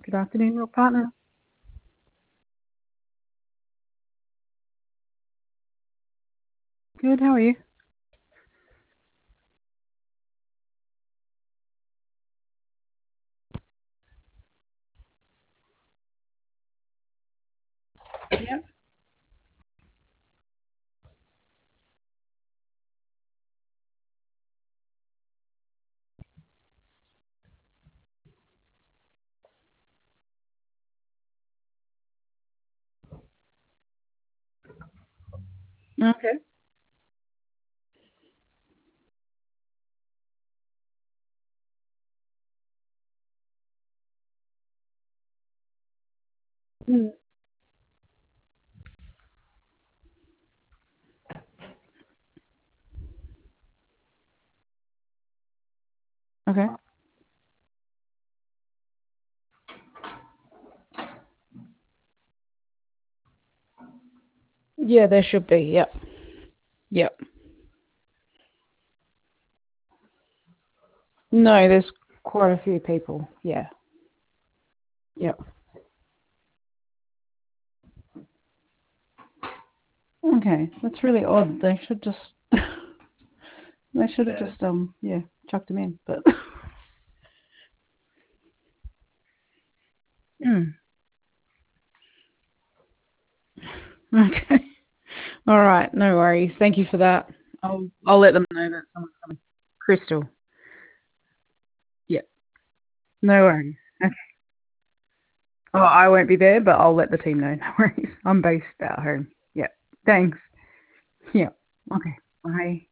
Good afternoon, your partner. Good, how are you? Yep. Okay. Mm. Okay. Yeah, there should be. Yep. Yep. No, there's quite a few people. Yeah. Yep. Okay, that's really odd. They should just. They should have just yeah chucked him in, but. Mm. Okay. All right. No worries. Thank you for that. I'll let them know that someone's coming. Crystal. Yep. No worries. Okay. Oh, I won't be there, but I'll let the team know. No worries. I'm based at home. Yep. Thanks. Yep. Okay. Bye.